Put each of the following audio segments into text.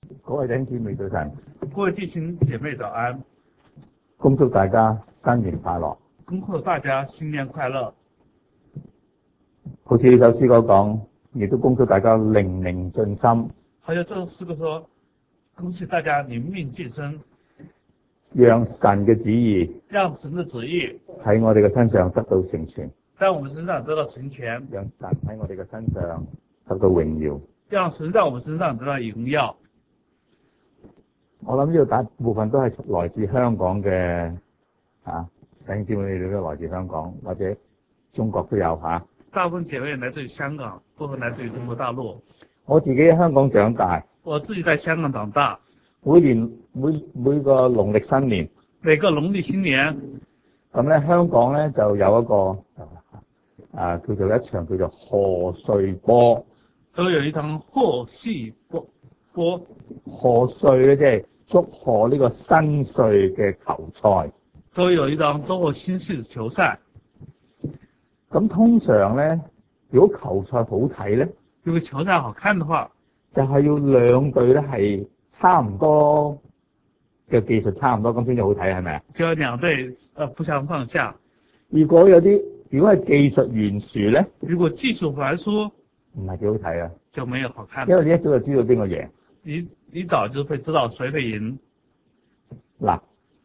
各位弟兄姊妹早晨， 各位弟兄姐妹早安， 恭祝大家新年快樂。 恭賀大家新年快樂。 好似呢首詩歌講，亦都恭祝大家靈命進心。 好像這首詩歌說，恭喜大家靈命進身， 讓神嘅旨意喺我哋嘅身上得到成全， 在我們身上得到成全， 讓神喺我哋嘅身上得到榮耀， 讓神在我們身上得到榮耀。 我諗呢度大部分都係來自香港嘅弟兄姊妹，你哋都來自香港或者中國都有吓。 大部分姐妹來自於香港，部分來自於中國大陸。 我自己喺香港長大， 我自己在香港長大。 每個農曆新年， 每個農曆新年， 咁咧香港咧就有一個叫做一場叫做賀歲波， 都有一場賀歲波。 賀歲咧即係祝賀呢個新歲嘅球賽， 都有一場祝賀新歲嘅球賽。 咁通常咧，如果球賽好睇咧， 如果球賽好看的話， 就係要兩隊咧係差唔多嘅技術差唔多，咁先至好睇，係咪啊？ 就要兩隊不相上下。 如果係技術懸殊咧， 如果技術懸殊， 唔係幾好睇啊， 就沒有好看。 因為你一早就知道邊個贏。 你早就會知道誰會贏。 嗱，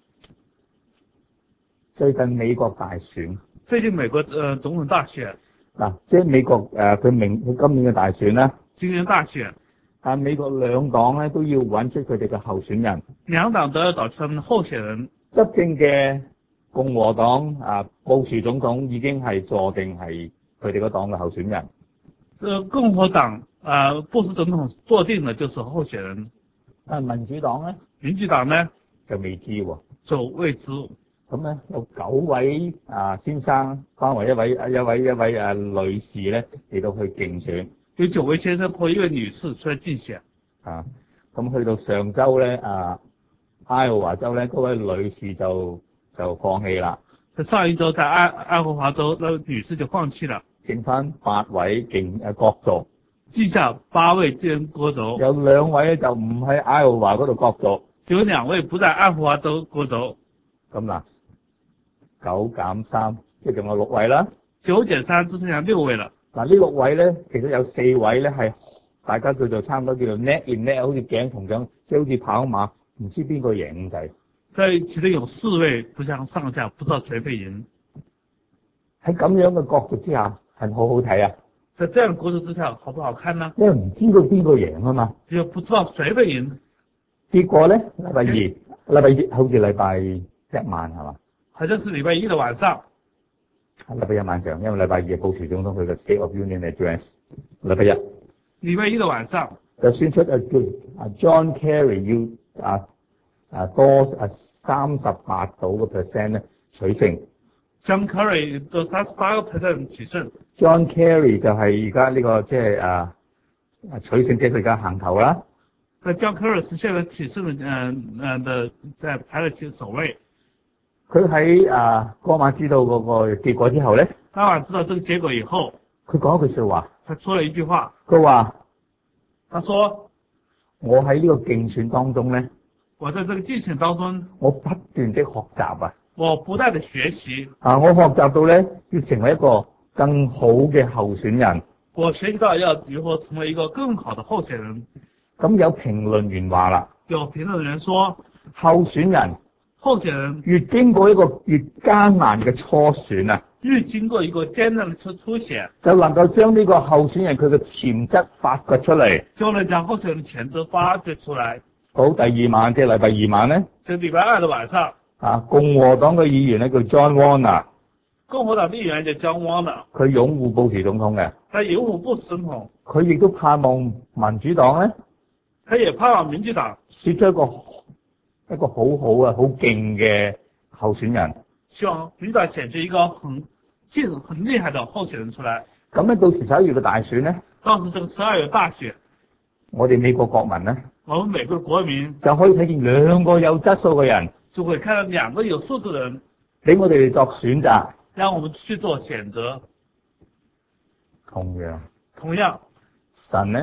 最近美國大選。 最近美國總統大選。 嗱，即係美國佢今年嘅大選啦。 今年大選。 但美國兩黨咧都要揾出佢哋嘅候選人。兩黨都要找出候選人。 執政嘅共和黨布殊總統已經係坐定係佢哋嗰黨嘅候選人。 共和黨布殊總統坐定嘅就是候選人。 民主黨咧？ 民主黨呢就未知喎。 就未知。 咁咧有9位先生，包括一位女士咧嚟到去競選。 有9位先生和一位女士出來競選。 咁去到上週咧愛荷華州咧嗰位女士就放棄啦。 上一週在愛荷華州，那女士就放棄了。 剩翻8位角逐。 剩下8位角逐。有 2位咧就唔喺愛荷華嗰度角逐。 有2位不在愛荷華州角逐。 咁嗱，9減3，即係仲有6位啦。 9減3，只剩下6位啦。嗱， 呢6位咧，其實有4位咧係大家叫做差唔多叫做 neck in neck，好似頸同頸，即係好似跑馬，唔知邊個贏咁滯。 所以其實有4位不相上下，不知道誰會贏。 喺咁樣嘅角逐之下，係好好睇啊！ 在這樣角逐之下，好不好看呢？ 因為唔知道邊個贏啊嘛。 又不知道誰會贏。結果咧，禮拜二好似禮拜1晚係嘛？ 好像是禮拜1的晚上。 禮拜1晚上，因為禮拜2布殊總統佢嘅 State of Union Address，禮拜1。 禮拜1的晚上就宣出John Kerry 要多38%咧取勝。 John Kerry 到38%取勝。 John Kerry 就係而家呢個即係取勝，即係佢而家行頭啦。 John Kerry 是現在取勝的在排了首位。 佢喺嗰晚知道嗰個結果之後咧， 當晚知道這個結果以後， 佢講一句說話。 他說了一句話。 佢話： 他說我喺呢個競選當中咧， 我在這個競選當中， 我不斷的學習啊， 我不斷的學習。 我學習到咧要成為一個更好嘅候選人。 我學習到要如何成為一個更好的候選人。 咁有評論員話啦， 有評論員說， 候選人越經過一個越艱難嘅初選啊， 越經過一個艱難的初選， 就能夠將呢個候選人佢嘅潛質發掘出嚟， 就能將候選人潛質發掘出來。 到第2晚，即係禮拜2晚咧， 就禮拜2的晚上， 共和黨嘅議員咧叫 John Warner， 共和黨議員叫 John Warner， 佢擁護布殊總統嘅， 他擁護布殊總統， 佢亦都盼望民主黨咧， 他也盼望民主黨選出一個好勁嘅候選人， 希望民主黨選出一個很厲害的候選人出來。 咁咧到時11月嘅大選咧， 到時這個12月大選， 我哋美國國民咧， 我們美國國民就可以睇見2個有質素嘅人， 就會看到2個有素質的人， 俾我哋作選擇， 讓我們去做選擇。 同樣， 神呢，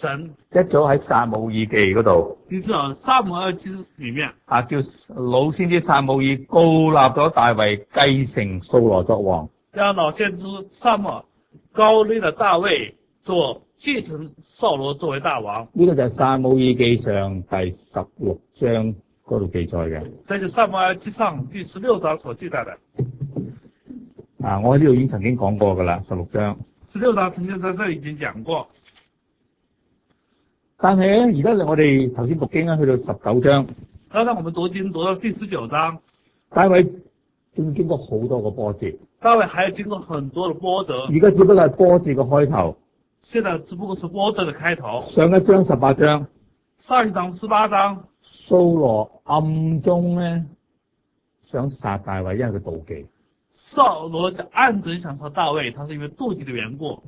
神一早喺撒母耳記嗰度你知道撒母耳記裏面叫老先知撒母耳膏立咗大衛繼承掃羅作王， 讓老先知撒母耳膏立了大衛做繼承掃羅作為大王。 呢個就係撒母耳記上第16章嗰度記載嘅。 這就是撒母耳記上第16章所記載的。 我喺呢度已經曾經講過噶啦，16章。 16章曾經在這裏已經講過。 但係咧，而家我哋頭先讀經去到19章。 剛才我們讀經讀到第19章， 大衛仲經過好多個波折。 大衛還要經過很多的波折。 而家只不過係波折嘅開頭。 現在只不過是波折的開頭。 上一章18章。 上一章18章。 掃羅暗中咧想殺大衛，因為佢妒忌。 掃羅暗中想殺大衛，他是因為妒忌的緣故。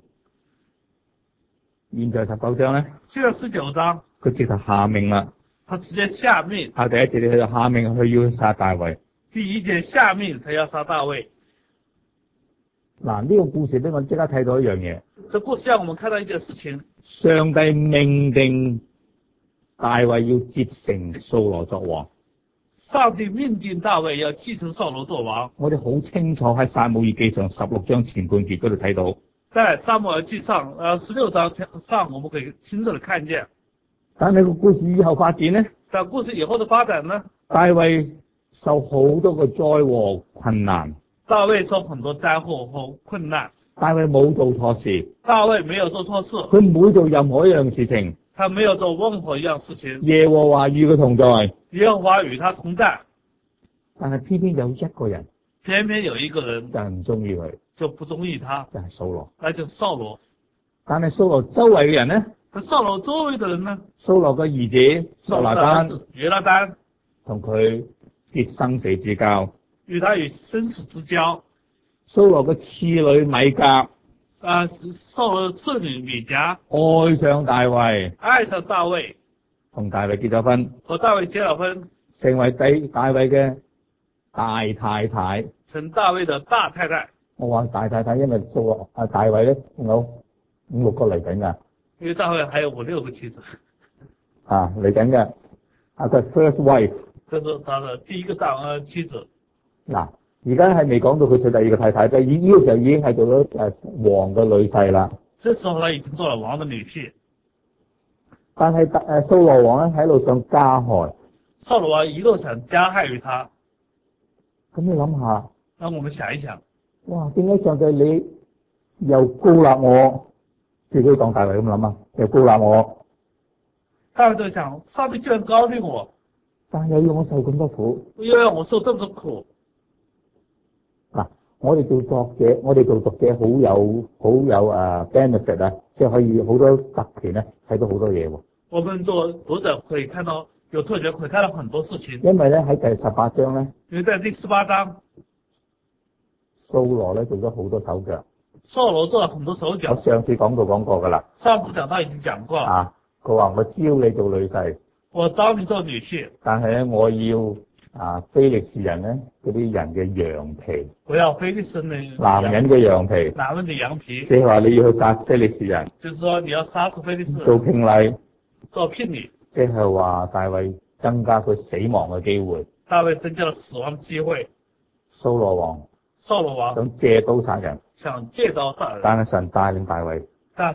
現在19章咧， 現在19章， 佢直頭下命啦。 他直接下命。 第一節佢就下命，佢要殺大衛。 第一節下命，他要殺大衛。 嗱，呢個故事俾我即刻睇到一樣嘢。 這故事讓我們看到一件事情。 上帝命定大衛要接承掃羅作王。 上帝命定大衛要繼承掃羅作王。 我哋好清楚喺撒母耳記上16章前半節嗰度睇到。 在撒母耳記上16章上，我們可以清楚地看見。 但係個故事以後發展呢？ 但故事以後的發展呢？ 大衛受好多個災禍困難。 大衛受很多災禍和困難。 大衛冇做錯事。 大衛沒有做錯事。 佢唔會做任何一樣事情。 他沒有做任何一樣事情。 耶和華與佢同在。 耶和華與他同在。 但係偏偏有一個人。 偏偏有一個人。 就係唔中意佢。 就不中意他。 就係掃羅。 那就是掃羅。 但係掃羅周圍嘅人呢？ 掃羅周圍的人呢？ 掃羅嘅兒子約拿單。 約拿單。 同佢結生死之交。 與他與生死之交。 掃羅嘅次女米甲。 掃羅次女米甲。 愛上大衛。 愛上大衛。 同大衛結咗婚。 和大衛結了婚。 成為大衛嘅大太太。 成大衛的大太太。 我話大太太，因為掃羅大衛咧有5、6個嚟緊噶。 因為大衛還有5、6個妻子。 嚟緊嘅。佢 first wife。 這是他的第一個妻子。 嗱，而家係未講到佢娶第二個太太，但係呢個時候已經係做咗王嘅女婿啦。 這時候他已經做了王的女婿。 但係掃羅王咧喺路上加害。 掃羅王一路想加害於他。 咁你諗下。 讓我們想一想。 哇！點解上帝你又膏立我？自己當大衛咁諗啊，又膏立我。 大衛就想，上帝居然膏立我， 但係又要我受咁多苦， 又要我受這麼多苦。 嗱，我哋做作者，我哋做讀者好有benefit 啊，即係可以好多特權咧，睇到好多嘢喎。 我們做讀者可以看到有特權，可以看到很多事情。 因為咧喺第18章咧， 因為在第18章。 掃羅咧做咗好多手腳。 掃羅做了很多手腳。 我上次講過噶啦。 上次講到已經講過。 佢話我招你做女婿。我招你做女婿。 但係咧，我要非利士人咧嗰啲人嘅羊皮。 我要非利士人。 男人嘅羊皮。 男人嘅羊皮。 即係話你要去殺非利士人。 就是說你要殺死非利士人。 做聘禮。 做聘禮。 即係話大衛增加佢死亡嘅機會。 大衛增加了死亡機會。 掃羅王想借刀殺人，但係神帶領大衛，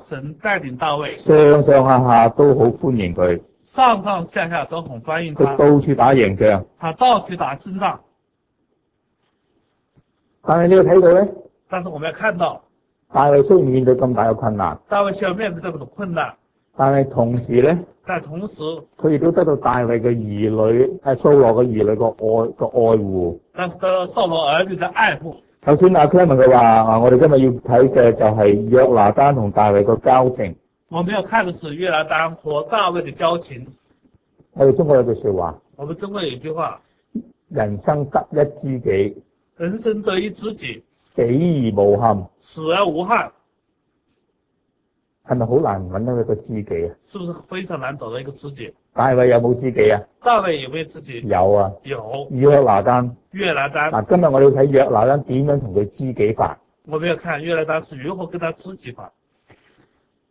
上上下下都好歡迎佢， 上上下下都很歡迎他， 佢到處打贏仗， 他到處打勝仗。 但係你要睇到咧， 但是我們要看到， 大衛雖然面對咁大嘅困難， 大衛需要面對這麼多困難， 但係同時咧，佢亦都得到大衛嘅兒女，掃羅嘅兒女個愛護。 但是得到掃羅兒女嘅愛護。 頭先阿 Clement 佢話，我哋今日要睇嘅就係約拿單同大衛個交情。 我們要看的是約拿單和大衛嘅交情。 我哋中國有句說話， 我們中國有一句話： 人生得一知己， 人生得一知己， 死而無憾。 死而無憾。 係咪好難揾到一個知己啊？ 是不是非常難找到一個知己？ 大衛有冇知己啊？ 大衛有沒有知己？ 有啊， 有。 約拿單。 約拿單。 嗱，今日我哋要睇約拿單點樣同佢知己法。 我們要看約拿單是如何跟他知己法。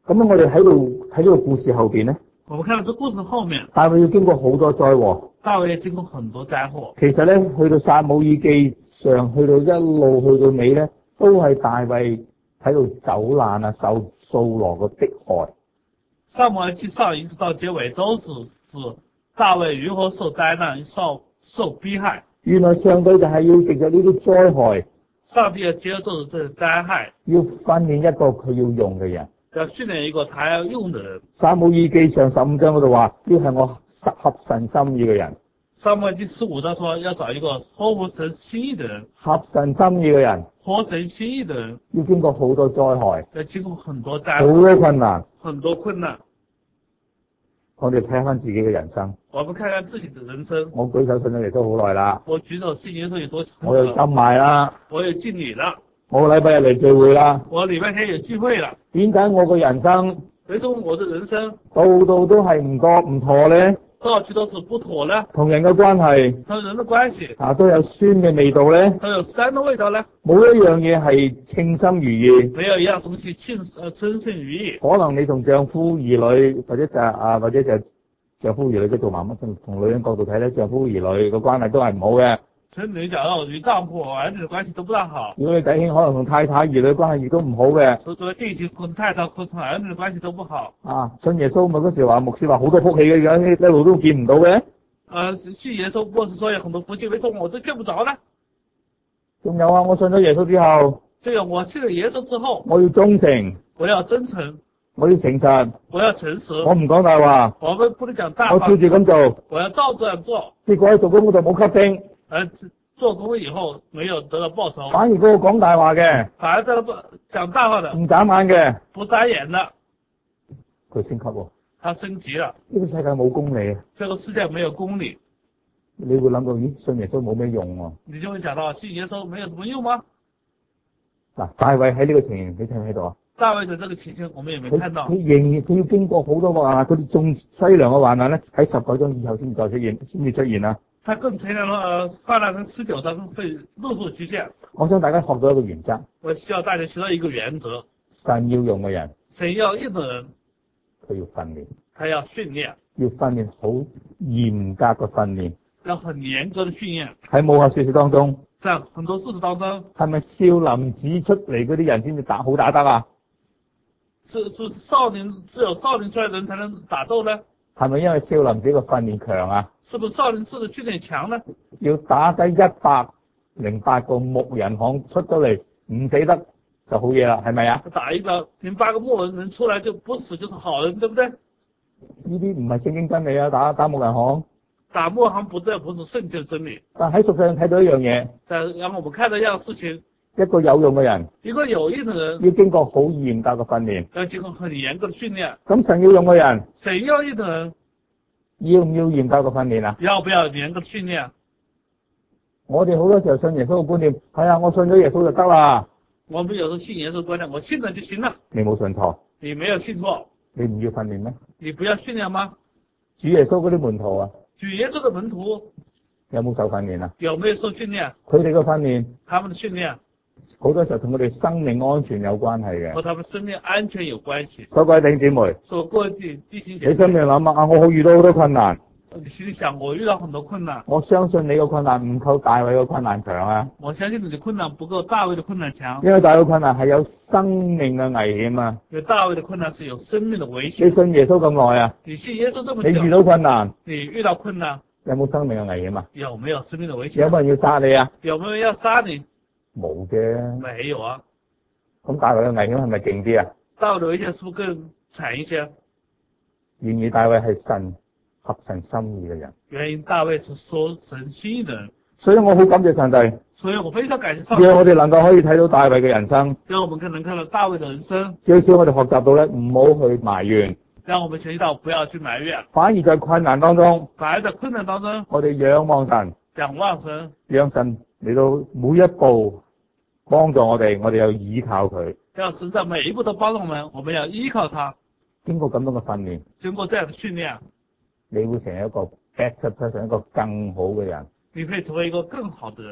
咁樣我哋喺度睇呢個故事後邊咧， 我們看到這故事後面， 大衛要經過好多災禍。 大衛也經過很多災禍。 其實咧，去到撒母耳記上，去到一路去到尾咧，都係大衛喺度走難啊，受掃羅嘅迫害。 撒母耳記上一直到結尾都是指大衛如何受災難、受迫害。 原來上帝就係要藉着呢啲災害， 上帝要接受這個災害， 要訓練一個佢要用嘅人。 要訓練一個他要用的人。 撒母耳記上15章嗰度話，要係我合神心意嘅人。 撒母耳記15章說要找一個合乎神心意的人， 合神心意嘅人， 合神心意的人， 要經過好多災害， 要經過很多災好害， 多困難。 很多困難。 我哋睇翻自己嘅人生。 我們看看自己的人生。 我舉手信咗耶穌好耐啦， 我舉手信耶穌有多長？ 我又浸埋啦， 我又敬禮了。 我個禮拜日嚟聚會啦。 我禮拜天有聚會了。 點解我個人生為什麼我的人生度度都係唔妥咧？ 到處都是不妥呢？ 同人嘅關係和人的關係都有酸嘅味道咧， 都有酸的味道呢？ 冇一樣嘢係稱心如意。 沒有一樣東西稱心如意。 可能你同丈夫兒女或者就丈夫兒女，即做媽媽同女人角度睇咧，丈夫兒女個關係都係唔好嘅。 從女角度，與丈夫兒女的關係都不大好。 如果你弟兄可能同太太兒女關係亦都唔好嘅。 所以弟兄同太太和兒女的關係都不好。 信耶穌咪嗰時話牧師話好多福氣嘅，而家一路都見唔到嘅。 信耶穌牧師說有很多福氣，為什麼我都見不着呢？ 仲有我信咗耶穌之後。 我信了耶穌之後， 我要忠誠， 我要真誠， 我要誠實， 我要誠實， 我唔講大話， 我們不能講大話， 我照住咁做， 我要照這樣做。 結果喺做工嗰度冇吸星， 做工以後沒有得到報酬， 反而嗰個講大話嘅， 反而得到講大話的， 唔眨眼嘅， 不眨眼的， 佢升級喎， 他升級了。 呢個世界冇公理， 這個世界沒有公理， 你會諗到咦，信耶穌冇咩用喎？ 你就會想到信耶穌沒有什麼用嗎？ 嗱，大衛喺呢個情形，你睇唔睇到啊？ 大衛的這個情形，我們也沒看到。 佢仍然佢要經過好多個患難，佢哋仲淒涼嘅患難咧，喺19章以後先至出現啦。 他更淒涼嘅患難，喺19章會陸續出現。 我想大家學到一個原則。 我希望大家學到一個原則。 神要用嘅人， 神要用嘅人， 佢要訓練， 他要訓練， 要訓練好嚴格嘅訓練， 要很嚴格嘅訓練。 喺武俠小說當中， 在很多事實當中， 係咪少林寺出嚟嗰啲人先至好打得啊？ 是少林，只有少林出來的人才能打鬥呢？ 係咪因為少林寺個訓練強啊？ 是不是少林寺的訓練強呢？ 要打低108個木人巷出咗嚟唔死得就好嘢啦，係咪啊？ 打108個木人出來就不死就是好人，對不對？ 呢啲唔係聖經真理啊！打木人巷， 打木人巷不是聖經真理。 但喺屬上睇到一樣嘢， 然後我們看到一樣事情， 一個有用嘅人， 一個有用嘅人要經過好嚴格嘅訓練， 要經過很嚴格嘅訓練。 咁神要用嘅人， 神要用嘅人要唔要嚴格嘅訓練啊？ 要不要嚴格訓練？ 我哋好多時候信耶穌嘅觀念係啊，我信咗耶穌就得啦。 我們有時候信耶穌觀念，我信了就行了。 你冇信錯， 你沒有信錯， 你唔要訓練咩？ 你不要訓練嗎？ 主耶穌嗰啲門徒啊， 主耶穌的門徒有冇受訓練啊？ 有沒有受訓練？ 佢哋嘅訓練， 他們的訓練好多時候同佢哋生命安全有關係嘅， 和他們生命安全有關係。 所以各位弟兄姊妹， 所以各位弟兄姐妹， 你心裏諗啊，我遇到好多困難。 你心裡想，我遇到很多困難。 我相信你個困難唔夠大衛個困難強啊！ 我相信你的困難不夠大衛的困難強。 因為大衛困難係有生命嘅危險啊！ 因為大衛的困難是有生命的危險。 你信耶穌咁耐啊？ 你信耶穌這麼久， 你遇到困難， 你遇到困難， 有冇生命嘅危險啊？ 有沒有生命的危險？ 有冇人要殺你啊？ 有沒有人要殺你？ 冇嘅。 沒有啊。 咁大衛嘅危險係咪勁啲啊？ 大衛的危險是不是更慘一些？ 然而大衛係神合神心意嘅人。 原因大衛是說神心意的人。 所以我好感謝上帝。 所以我非常感謝上帝。 讓我哋能夠可以睇到大衛嘅人生。 讓我們更能看到大衛的人生。 至少我哋學習到咧，唔好去埋怨。 讓我們學習到不要去埋怨。 反而在困難當中。 反而在困難當中。 我哋仰望神。 仰望神。 讓神嚟到每一步幫助我哋，我哋要依靠佢。 讓神在每一步都幫助我們要依靠他。 經過咁樣嘅訓練。 經過這樣的訓練。 你會成為一個 better person， 一個更好嘅人。 你可以成為一個更好的人。 好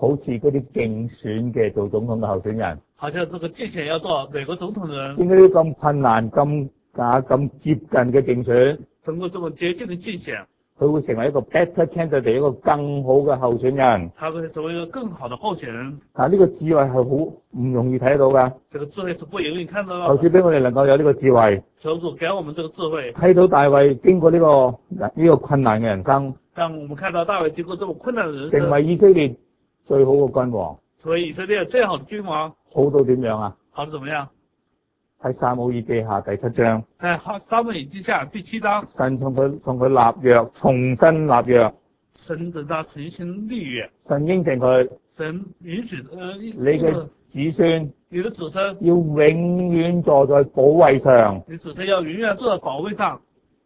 好似嗰啲競選嘅做總統嘅候選人， 好像這個競選要做美國總統的人， 應該啲咁困難、咁接近嘅競選， 通過這麼接近的競選， 佢會成為一個 better candidate，一個更好嘅候選人。 他會成為一個更好的候選人。 呢個智慧係好唔容易睇到㗎。 這個智慧是不容易看到求的。 主俾我哋能夠有呢個智慧， 求主給我們這個智慧， 睇到大衛經過呢個困難嘅人生， 讓我們看到大衛經過這麼困難的人生， 成為以色列最好嘅君王， 成為以色列最好的君王。 好到點樣啊？ 好的怎麼樣？ 喺撒母耳記下第7章， 在撒母耳記下第7章， 神同佢立約，重新立約。 神等他重新立約， 神應承佢， 神允許你嘅子孫你的子孫要永遠坐在寶位上。 你子孫要永遠坐在寶位上。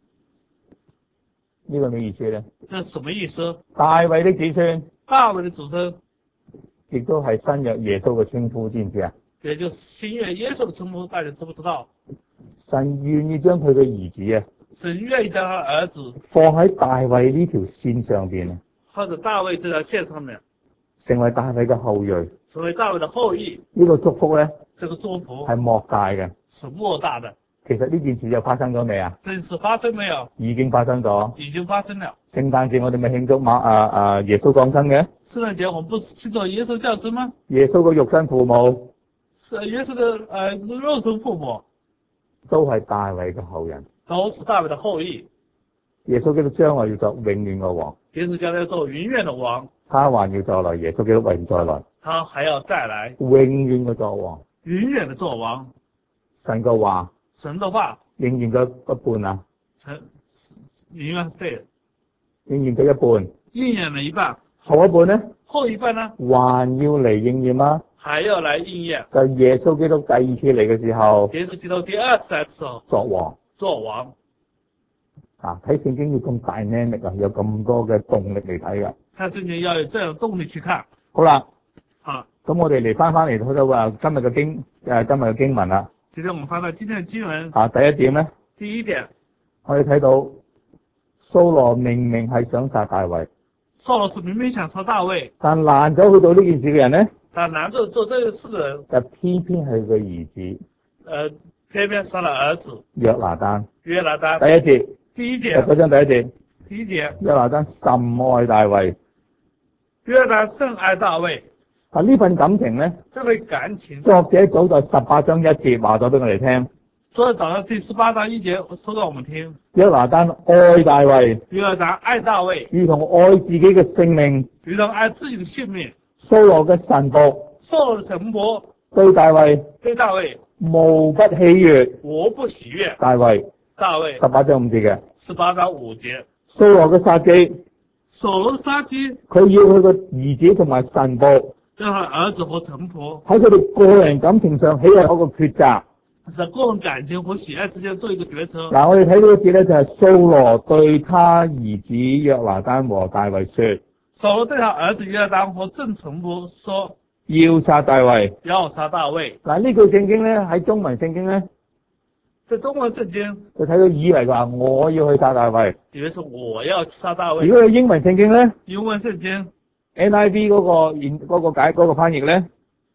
呢個咩意思咧？ 這是什麼意思？ 大衛的子孫， 大衛的子孫， 亦都係新約耶穌嘅稱呼，知唔知啊？ 也就是新約耶穌的稱呼，大家知不知道？ 神願意將佢嘅兒子啊， 神願意將他兒子放喺大衛呢條線上邊啊， 或者大衛這條線上面， 成為大衛嘅後裔。 成為大衛的後裔。 呢個祝福咧， 這個祝福係莫大嘅。 是莫大的。 其實呢件事就發生咗未啊？ 這事發生沒有？ 已經發生咗。 已經發生了。 聖誕節我哋咪慶祝耶穌降生嘅。 聖誕節我們不是慶祝耶穌降生嗎？ 耶穌嘅肉身父母， 是耶穌的肉身父母， 都係大衛嘅後人， 都是大衛的後裔。 耶穌基督將來要作永遠嘅王， 耶穌將來要做永遠的王， 他還要再來，耶穌基督還要再來， 他還要再來， 永遠嘅作王。 永遠的做王。 神嘅話， 神的話應驗咗一半啊， 永遠是對的， 應驗咗一半， 應驗了一半， 後一半呢？ 後一半呢？ 還要嚟應驗啊！ 還要來應驗。 就係耶穌基督第二次嚟嘅時候， 耶穌基督第二次來的時候作王。 做王。 睇聖經要咁dynamic啊，有咁多嘅動力嚟睇噶。 看聖經要有這樣動力去看。 好啦， 好， 咁我哋嚟翻嚟睇到話今日嘅經文啦。 今天我們翻到今天的經文。 第一點咧， 第一點， 我哋睇到掃羅明明係想殺大衛， 掃羅是明明想殺大衛， 但攔咗去做呢件事嘅人咧， 但攔住做這個事的人， 就偏偏係佢兒子， 偏偏殺了兒子約拿單。 約拿單。 第一節， 第一節， 嗰章第一節， 第一節， 約拿單甚愛大衛。 約拿單甚愛大衛。 呢份感情咧， 這份感情， 作者早在18章1節話咗俾我哋聽。 昨天早上第18章1節說到我們聽。 約拿單愛大衛， 約拿單愛大衛， 如同愛自己嘅性命， 如同愛自己的性命。 掃羅嘅臣僕， 掃羅的臣僕對大衛無不喜悅。 無不喜悅。 大衛18章5節嘅。 18章5節。 掃羅嘅殺機， 掃羅的殺機， 佢要佢個兒子同埋臣僕， 讓他兒子和臣僕喺佢哋個人感情上起係一個抉擇。 在個人感情和喜愛之間做一個決策。 嗱，我哋睇到一節咧，就係掃羅對他兒子約拿單和大衛說， 掃羅對他兒子約拿單和眾臣僕說， 要殺大衛。 要殺大衛。 嗱，呢句聖經咧，喺中文聖經咧， 在中文聖經就睇到以為話我要去殺大衛， 以為是我要殺大衛。 如果有英文聖經咧， 英文聖經 NIV 嗰個翻譯咧，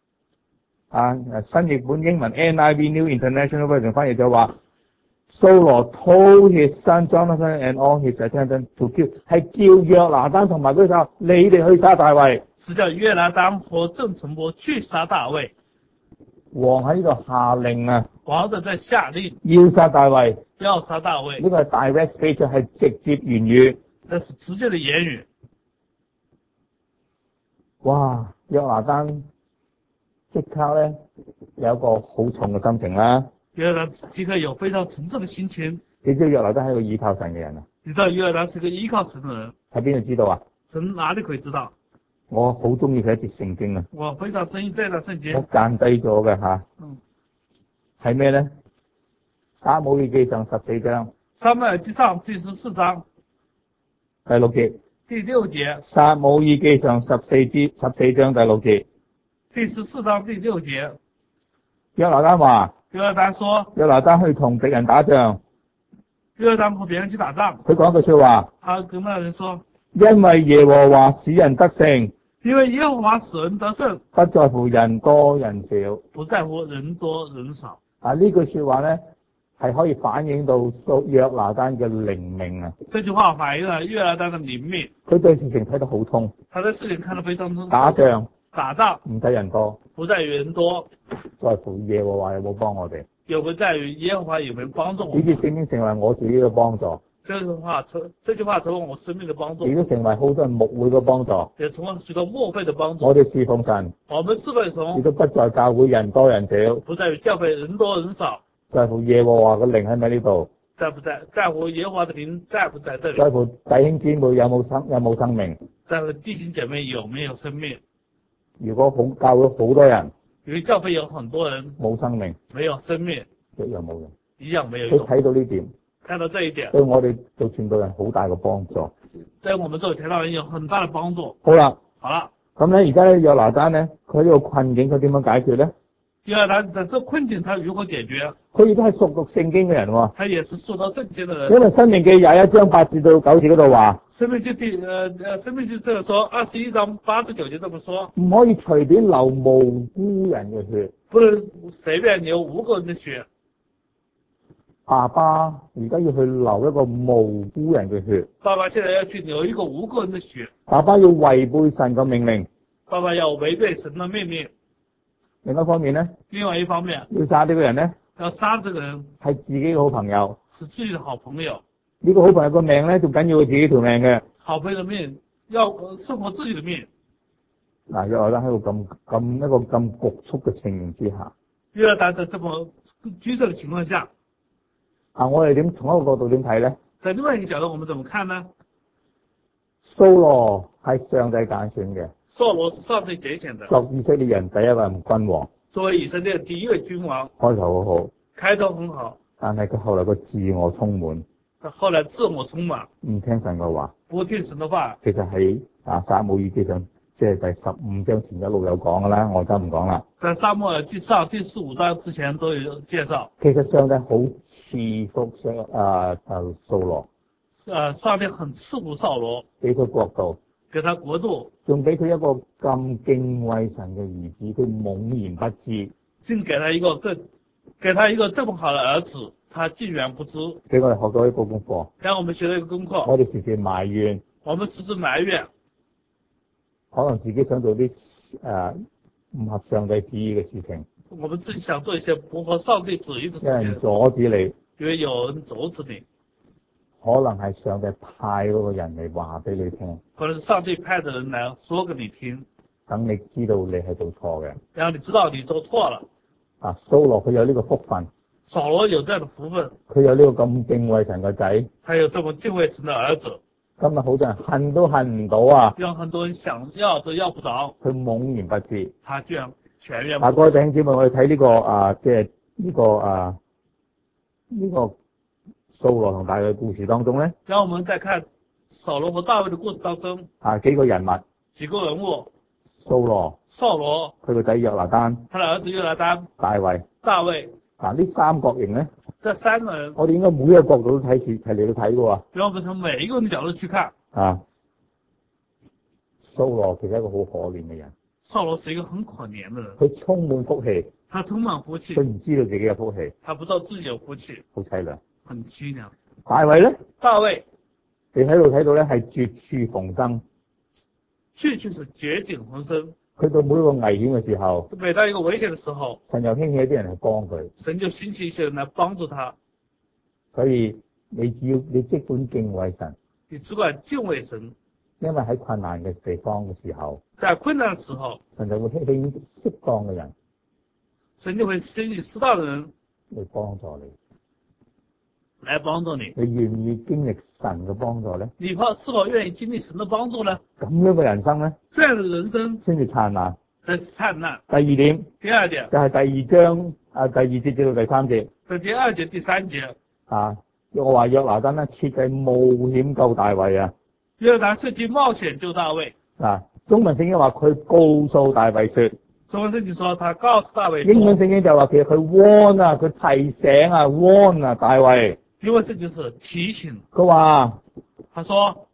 新譯本英文 NIV New International Version 翻譯就話，掃羅 told his son Jonathan and all his attendants to kill， 係叫約拿單同埋佢手，你哋去殺大衛。 是叫約拿單和眾臣僕去殺大衛。 王喺呢度下令啊， 王者在下令要殺大衛， 要殺大衛。 呢個係 direct speech， 係直接言語。 這是直接的言語。 哇！約拿單即刻咧有一個好重嘅心情啦。 約拿單即刻有非常沉重的心情。 你知道約拿單係一個依靠神嘅人啊？ 你知道約拿單是個依靠神嘅人？ 喺邊度知道啊？ 從哪裡可以知道？ 我好中意佢一節聖經啊！ 我非常中意這段聖經。 我間低咗嘅吓。係咩咧？撒母耳記上14章。 撒母耳記上第14章。 第6節。 第6節。 撒母耳記上14章第6節。 第14章第6節。 約拿單話。 約拿單說。 約拿單去同敵人打仗。 約拿單和別人去打仗。 佢講句說話。 他跟那人說。 因為耶和華使人得勝， 因為耶和華使人得勝， 不在乎人多人少。 不在乎人多人少。 啊，呢句說話咧係可以反映到約拿單嘅靈命啊！ 這句話反映了約拿單的靈命， 佢對事情睇得好通， 他的事情看得非常通。 打仗唔使人多， 不在於人多， 在乎耶和華有冇幫我哋。 有沒有在於耶和華有沒有幫助我呢啲聖經成為我自己嘅幫助， 這句話成為我生命的幫助， 亦都成為好多人牧會嘅幫助。 也成為許多牧會的幫助。 我哋侍奉神， 我們侍奉亦神， 都不在教會人多人少， 不在於教會人多人少， 在乎耶和華嘅靈喺咪呢度， 在乎耶和華的靈在不在這裏， 在乎弟兄姊妹有冇生命。 在乎弟兄姐妹有沒有生命。 如果教會好多人， 因為教會有很多人冇生命， 沒有生命， 一樣冇用。 一樣沒有佢用。 睇到呢點， 看到這一點， 對我哋做傳道人好大嘅幫助。 對我們做傳道人有很大的幫助。 好啦， 好了， 咁咧而家咧約拿單咧，佢呢個困境佢點樣解決咧？ 約拿單在這困境他如何解決？ 佢亦都係熟讀聖經嘅人喎。 他也是受到聖經的人。 因為申命記21章8至到9節嗰度話， 申命記這個說21章8至9節這麼說， 唔可以隨便流無辜人嘅血。 不能隨便流無辜人的血。 爸爸而家要去流一個無辜人嘅血。 爸爸現在要去流一個無辜人的血。 爸爸要違背神嘅命令。 爸爸要違背神的命令。 另一方面咧， 另外一方面， 要殺呢個人咧， 要殺這個人係自己嘅好朋友。 是自己的好朋友。 呢個好朋友個命咧，仲緊要過自己條命嘅。 好朋友的命要勝過自己的命。 嗱，約拿單喺度一個咁局促嘅情形之下， 約拿單在這麼局促的情況下， 我哋從一個角度點睇咧？ 在另外一個角度，我們怎麼看呢？ 掃羅係上帝揀選嘅。 掃羅是上帝揀選的， 作以色列人第一位君王， 作為以色列第一位君王， 開頭好好， 開頭很好， 但係佢後來個自我充滿， 後來自我充滿， 唔聽神嘅話， 不聽神的話。 其實喺撒母耳記上，即係第15章前一路有講噶啦，我就唔講啦。 在撒母耳記上第15章之前都有介紹。 其實上帝好賜福掃羅， 上帝很賜福掃羅， 俾佢國度， 給他國度， 仲俾佢一個咁敬畏神嘅兒子，佢懵然不知， 竟給他一個這麼好的兒子，他竟然不知。 俾我哋學到一個功課， 讓我們學到一個功課。 我哋時時埋怨，可能自己想做啲唔合上帝旨意嘅事情， 我們自己想做一些不合上帝旨意的事情， 有人阻止你， 因為有人阻止你， 可能係上帝派嗰個人嚟話俾你聽， 可能是上帝派的人來說給你聽， 等你知道你係做錯嘅。 然後你知道你做錯了。 掃羅佢有呢個福分， 掃羅有這樣的福分， 佢有呢個咁敬畏神嘅仔， 他有這麼敬畏神的兒子。 今日好多人恨都恨唔到啊！ 讓很多人想要都要不着， 佢懵然不知， 他居然全然不知。 各位弟兄姊妹，我哋睇呢個即係呢個掃羅同大衛嘅故事當中咧， 讓我們再看掃羅和大衛的故事當中， 幾個人物，掃羅，佢個仔約拿單， 他的兒子約拿單， 大衛，呢三角形咧， 這三個人， 我哋應該每一個角度都睇嚟到睇嘅喎。 讓我們從每一個人的角度去看。 掃羅其實係一個好可憐嘅人。 掃羅是一個很可憐的人， 佢充滿福氣， 他充滿福氣， 佢唔知道自己有福氣， 他不知道自己有福氣， 好凄涼， 很淒涼。 大衛咧，你喺度睇到咧係絕處逢生， 絕處是絕境逢生。 佢到每一個危險嘅時候， 每到一個危險嘅時候， 神又興起一啲人嚟幫佢， 神就興起一些人來幫助他。 所以你即管敬畏神， 你只管敬畏神， 因為喺困難嘅地方嘅時候， 在困難嘅時候， 神就會興起適當嘅人， 神就會興起適當嘅人嚟幫助你。 來幫助你， 你願意經歷神嘅幫助咧？ 你是否願意經歷神嘅幫助呢？ 咁樣嘅人生咧， 這樣的人生先至燦爛。 才是燦爛。 第二點就係第二章第二節至到第三節。 第2節第3節。 我話約拿單咧設計冒險救大衛啊。 約拿設計冒險救大衛。 中文聖經話佢告訴大衛說。 中文聖經說他告訴大衛。 英文聖經就話其實佢 warn 啊，佢提醒啊 warn 啊大衛。 英文聖經是提醒。 佢話， 他說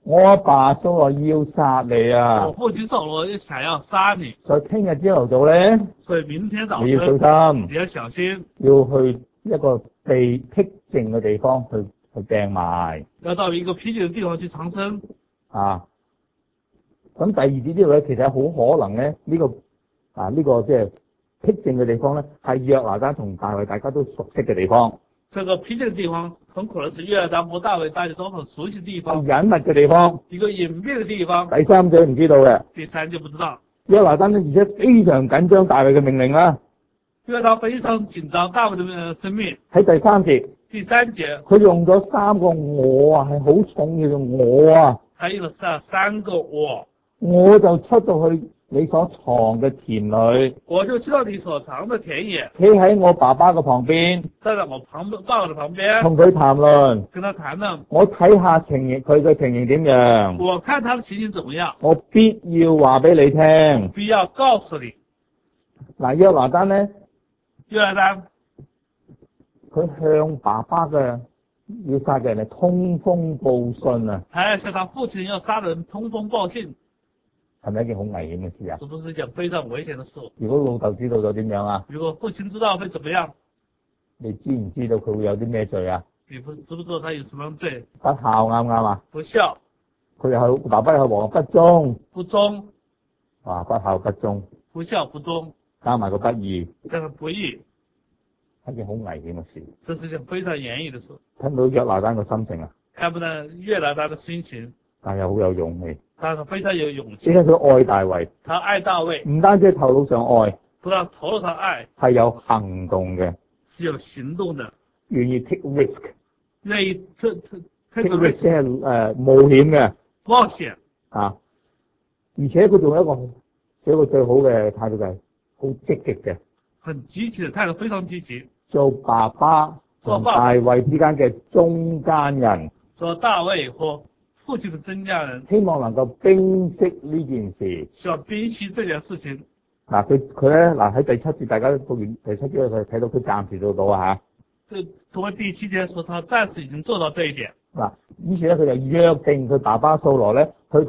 我阿爸掃羅要殺你啊我！父親掃羅也想要殺你， 所以聽日朝頭早咧， 所以明天早你要晨小心你，要小心， 要去一個被僻靜嘅地方去掟埋要到一個僻靜的地方去藏身。 啊！咁第二節呢度咧，其實好可能咧，呢個即係僻靜嘅地方咧，係約拿單同大衛大家都熟悉嘅地方， 這個僻靜的地方很可能是約拿單和大衛大家都很熟悉的地係方， 隱密嘅地方。 一個隱秘的地方。 第三者唔知道嘅， 第三就不知道， 約拿單咧，而且非常緊張大衛嘅命令啦。 因為他非常緊張大衛的生命。 喺第三節， 第三節， 佢用咗3個我啊，係好重要嘅我啊， 他用了三個我就出到去你所藏嘅田裏， 我就去到你所藏的田野， 企喺我爸爸嘅旁邊， 站在我爸爸的旁邊， 同佢談論。 跟他談論。 我睇下情形，佢嘅情形點樣， 我看他的情形怎麼樣， 我必要話俾你聽。 必要告訴你。 嗱，約拿單咧， 約拿單佢向爸爸嘅要殺嘅人係通風報信啊， 還要向他父親要殺人通風報信， 係咪一件好危險嘅事啊？ 是不是一件非常危險的事？ 如果老豆知道咗點樣啊？ 如果父親知道會怎麼樣？ 你知唔知道佢會有啲咩罪啊？ 你不知不知道他有什麼罪？ 不孝啱唔啱啊？ 不孝、 佢又係爸爸又係王不忠， 不忠、 哇！不孝不忠， 不孝不忠， 加埋個不義， 加上不義， 係一件好危險嘅事。 這是一件非常嚴厲的事。 聽到約拿單個心情啊， 看不到約拿單的心情， 但係好有勇氣， 他是非常有勇氣， 因為佢愛大衛， 他愛大衛， 唔單止係頭腦上愛， 不但頭腦上愛， 係有行動嘅， 是有行動的， 願意 take risk。 願意 take risk 即係冒險嘅冒險啊，而且佢仲有一個最好嘅態度就係好積極嘅， 很積極的態度，非常積極， 做爸爸同大衛之間嘅中間人， 做大衛和父親的中間人， 希望能夠冰釋呢件事。 需要冰釋這件事情。 嗱，佢咧嗱喺第7節，大家讀完第7節佢睇到佢暫時做到啊這同埋第7節說他暫時已經做到這一點。 嗱，於是咧佢就約定佢爸爸掃羅咧去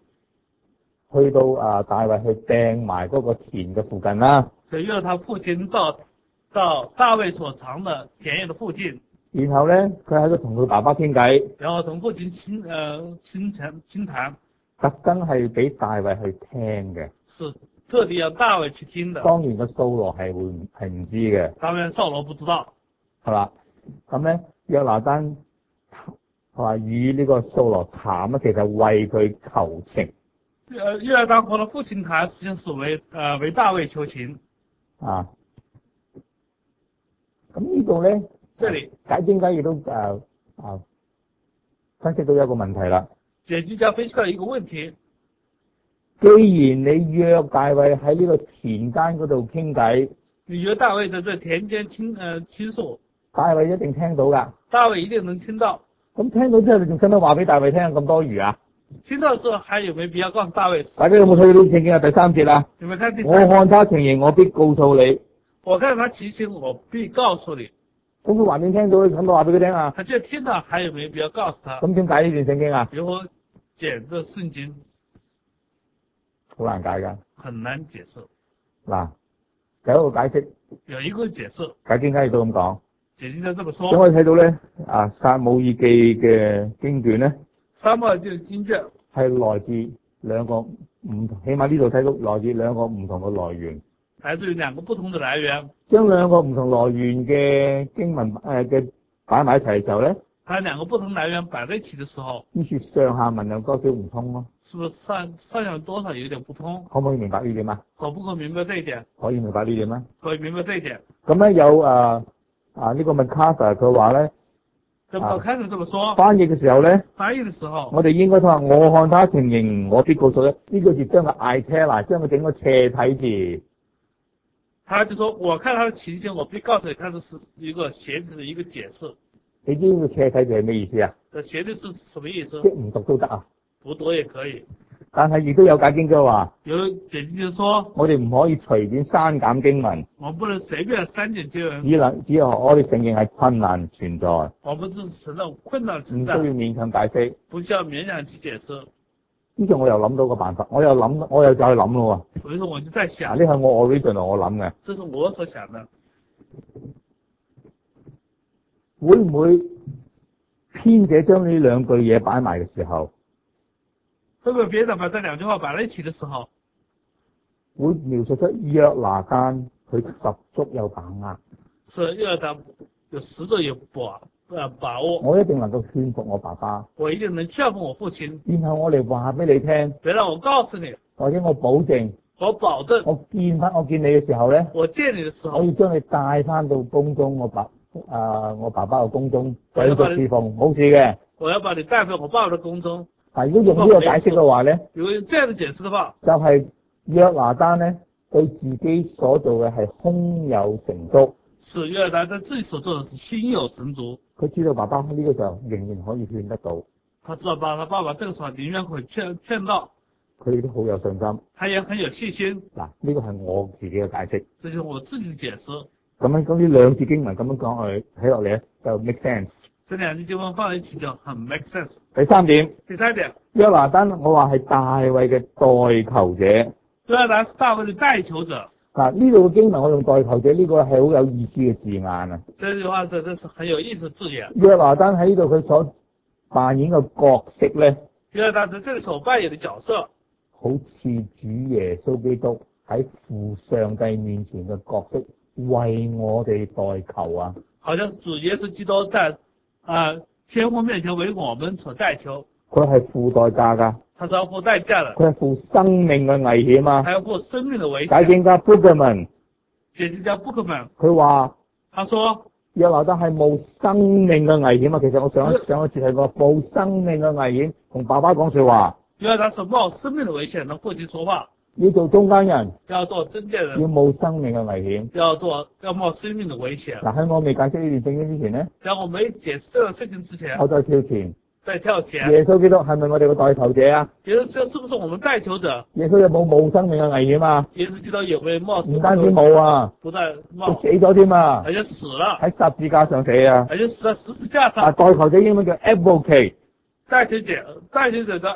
到大衛去掟埋嗰個田嘅附近啦。 所以約他父親到大衛所藏的田野的附近， 然後咧佢喺度同佢爸爸傾偈， 然後同父親傾談， 特登係俾大衛去聽嘅。 是特地要大衛去聽的。 當然個掃羅係唔知嘅， 當然掃羅不知道， 係嘛？咁咧約拿單話與呢個掃羅談咧，其實係為佢求情。 約拿單和他父親談，實際上是為大衛求情。 啊，咁呢度咧， 這裡解經家亦都分析到一個問題啦。 解經家分析到一個問題： 既然你約大衛喺呢個田間嗰度傾偈， 你約大衛在這田間傾訴， 大衛一定聽到噶。 大衛一定能聽到。 咁聽到之後，你仲使唔使話俾大衛聽咁多餘啊？ 聽到之後，還有沒有必要告訴大衛？ 大家有冇睇到呢聖經啊？第3節啊？ 你們看第我三節， 看他情形，我必告訴你。 我看他情形，我必告訴你。 咁佢還未聽到，你使唔使話俾佢聽啊？ 他就聽到，還有沒有必要告訴他？ 咁點解呢段聖經啊？ 如何解這聖經？ 好難解噶。 很難解釋。 嗱，有一個解釋， 有一個解釋， 解經家亦都咁講。 解經家這麼咁說。 我哋睇到咧，撒母耳記嘅經卷咧， 撒母耳記嘅經卷係來自兩個唔同，起碼呢度睇到來自兩個唔同嘅來源。 來自於兩個不同的來源， 將兩個唔同來源嘅經文嘅擺埋一齊嘅時候咧， 把兩個不同來源擺在一起的時候， 於是上下文有多少唔通咯？ 是不是上下多少有點不通？ 可唔可以明白呢點啊？ 可不可以明白這一點？ 可以明白呢點啊？ 可以明白這一點。 咁咧有呢個 MacArthur 佢話咧， 咁我開始這麼說， 翻譯嘅時候咧， 翻譯的時候， 我哋應該話我看他情形，我必告訴咧，呢個字將個 italic 將佢整個斜體字。 他就說我看他的情形，我必告訴你，他是一個斜字的一個解釋。 你知呢個斜體字係咩意思啊？ 這斜字是什麼意思？ 即唔讀都得啊？ 不讀也可以。 但係亦都有解經家話， 有解經就說， 我哋唔可以隨便刪減經文， 我們不能隨便刪減經文， 只有我哋承認係困難存在， 我們只是承認困難唔存在， 需要勉強解釋。 不需要勉強去解釋。 呢個我又諗到個辦法，我又再諗咯喎。 所以說我就在想， 呢係我 original 我諗嘅， 這是我所想的， 會唔會編者將呢兩句嘢擺埋嘅時候， 會不會別人把這兩句話擺在一起的時候， 會描述出約拿單佢十足有把握？ 是約拿單有十足有把握， 我一定能夠勸服我爸爸， 我一定能勸服我父親。 然後我嚟話俾你聽， 別讓我告訴你， 或者我保證， 我保證， 我見你嘅時候咧， 我見你的時候， 我要將你帶翻到宮中，我爸爸嘅宮中繼續侍奉，冇事嘅。 我要把你帶回我爸爸的宮中。 但如果用呢個解釋嘅話咧， 如果用這樣的解釋的話， 就係約拿單咧對自己所做嘅係胸有成竹。 是約拿單自己所做的是胸有成竹。 佢知道爸爸呢個時候仍然可以勸得到， 他知道他爸爸這個時候仍然可以勸到， 佢亦都好有信心， 他也很有信心。 嗱，呢個係我自己嘅解釋， 這就是我自己的解釋。 咁呢兩節經文咁樣講去睇落嚟咧，就 make sense。 這兩句經文放在一起就很 make sense。 第三點，約拿單我話係大衛嘅代求者， 約拿單是大衛嘅代求者。 嗱，呢度嘅經文我用代求者呢個係好有意思嘅字眼啊。 這句話這是很有意思的字眼。 約拿單喺呢度佢所扮演嘅角色咧， 約拿單在這裏所扮演的角色， 好似主耶穌基督喺父上帝面前嘅角色，為我哋代求啊。 好像主耶穌基督在天父面前為我們所代求。 佢係付代價噶， 他是要付代價的， 佢係付生命嘅危險啊！ 還要付生命的危險。 解經家 Bookman， 解經家 Bookman， 佢話， 他說約拿單係冇生命嘅危險啊！其實我上一次係個冇生命嘅危險，同爸爸講說話。 約拿單是冒生命的危險同父親說話， 要做中間人， 要做中間人， 要冇生命嘅危險， 要冒生命的危險。 嗱，喺我未解釋呢段聖經之前咧， 在我沒解釋這個事情之前， 我再跳前。耶穌基督係咪我哋個代求者啊？ 耶穌基督是不是我們代求者？ 耶穌有冇生命嘅危險啊？ 耶穌基督有沒有冒？ 唔單止冇啊， 不但冒， 佢死咗添啊， 而且死了， 喺十字架上死啊， 而且死在十字架上。 代求者英文叫 advocate， 代求者叫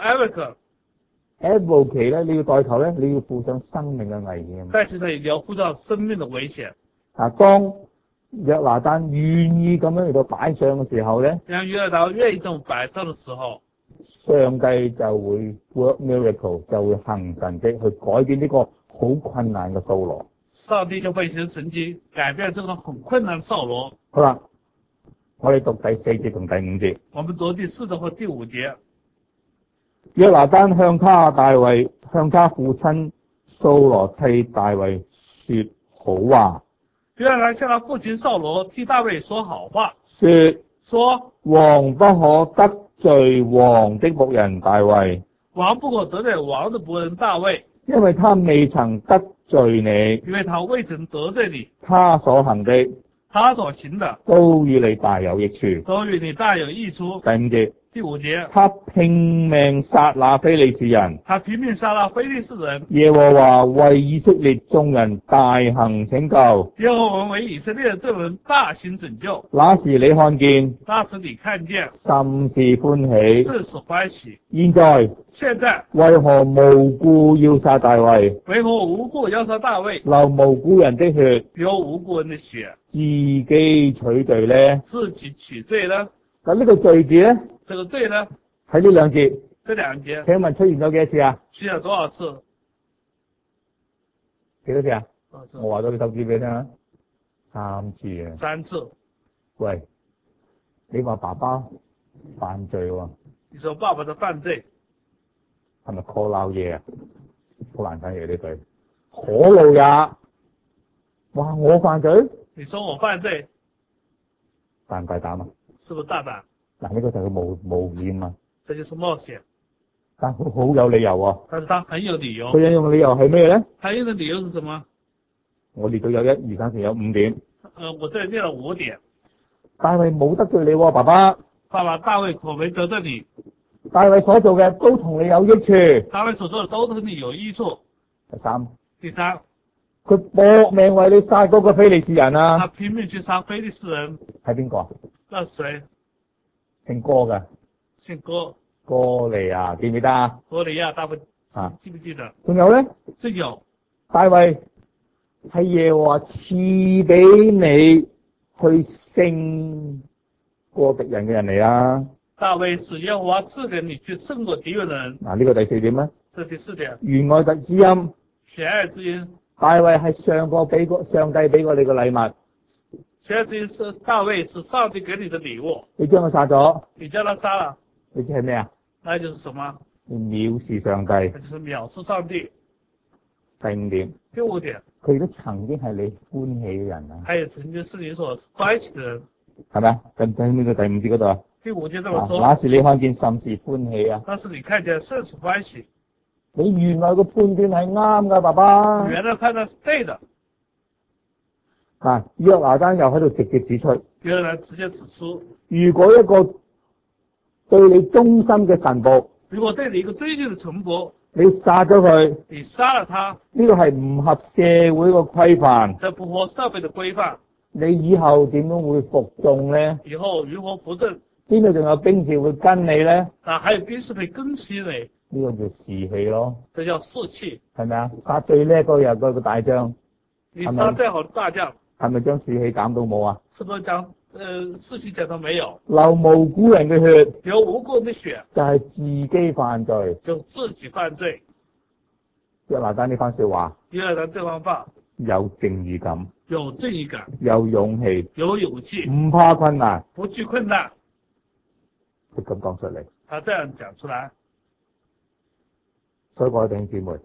advocate。advocate 咧，你要代求咧，你要付上生命嘅危險。 代求者一定要付上生命的危險。 當約拿單願意咁樣嚟到擺上嘅時候咧， 當約拿單願意這種擺上嘅時候， 上帝就會 work miracle， 就會行神蹟去改變呢個好困難嘅掃羅。 上帝就會行神蹟，改變這個很困難嘅掃羅。 好啦，我哋讀第4節同第5節。 我們讀第4節和第5節。 約拿單向他父親掃羅替大衛說好話。 約拿單向他父親掃羅替大衛說好話，說王不可得罪王的僕人大衛， 王不可得罪王的僕人大衛， 因為他未曾得罪你， 因為他未曾得罪你， 他所行的都與你大有益處。 都與你大有益處。第5節， 他拼命殺那非利士人，耶和華為以色列眾人大行拯救， 耶和華為以色列眾人大行拯救。 那時你看見，甚是歡喜。現在為何無故要殺大衛？流無辜人的血，自己取罪呢？咁呢個罪字呢？ 這個罪呢？ 喺呢兩節。 這兩節。 請問出現咗幾多次啊？ 出現多少次？ 幾多次啊？我話咗你手指俾你聽啊，3次啊。 3次。 喂，你話爸爸犯罪喎？ 你說爸爸的犯罪， 係咪 call 撈嘢啊？好難聽嘢呢句。可怒也。哇！我犯罪？ 你說我犯罪？ 大唔大膽啊？ 是不是大膽？ 嗱，呢個就係冒險啊！ 這就是冒險。 但佢好有理由啊！ 但是他很有理由。 佢引用嘅理由係咩咧？ 他用的理由是什麼？ 我列到有1、2、3、4有5點。 我這裏列了5點。 大衛冇得罪你喎，爸爸。 爸爸，大衛可沒得罪你。 大衛所做嘅都同你有益處。 大衛所做的都對你有益處。 第三， 佢搏命為你殺嗰個非利士人啊！ 他拼命去殺非利士人。 係邊個啊？ 那誰？ 姓哥嘅。 姓哥。 哥利亞，記唔記得啊？ 哥利亞，大衛記唔記得？ 仲有咧？ 仲有。 大衛係耶和華賜俾你去勝過敵人嘅人嚟啊！ 大衛是耶和華賜給你去勝過敵人的人。 呢個第四點咧？ 這第四點。 原愛之音。 喜愛之音。 大衛係上帝俾過你個禮物。 喜愛之音是大衛是上帝給你的禮物。 你將佢殺咗。 你將他殺了。 你知係咩啊？ 那就是什麼？ 你藐視上帝。 那就是藐視上帝。 第五點。 第五點。 佢都曾經係你歡喜嘅人啊。 他也曾經是你所歡喜的人。係咪啊？喺呢個第五節嗰度啊。 第五節這麼說。 那時你看見甚是歡喜啊。 那時你看見甚是歡喜。 你原來個判斷係啱噶，爸爸。 原來判斷是對的。 約拿單又喺度直接指出。 約拿直接指出， 如果一個對你忠心嘅臣僕， 如果對你一個忠心嘅臣僕， 你殺咗佢， 你殺了他， 呢個係唔合社會個規範。 這不合社會的規範。 你以後點樣會服眾咧？ 以後如何服眾？ 邊度仲有兵士會跟你咧？ 還有兵士會跟隨你。 呢個叫士氣咯。 這叫士氣。係咪啊？殺最叻嗰日嗰個大將， 你殺最好的大將， 係咪將士氣減到冇啊？ 是不是將士氣減到沒有？ 流無辜人嘅血， 流無辜人的血， 就係自己犯罪， 就自己犯罪。 約拿單呢番說話， 約拿單這番話有正義感， 有正義感， 有勇氣， 有勇氣， 唔怕困難， 不懼困難。 佢咁講出嚟， 他這樣講出來。 所以各位弟兄姊妹，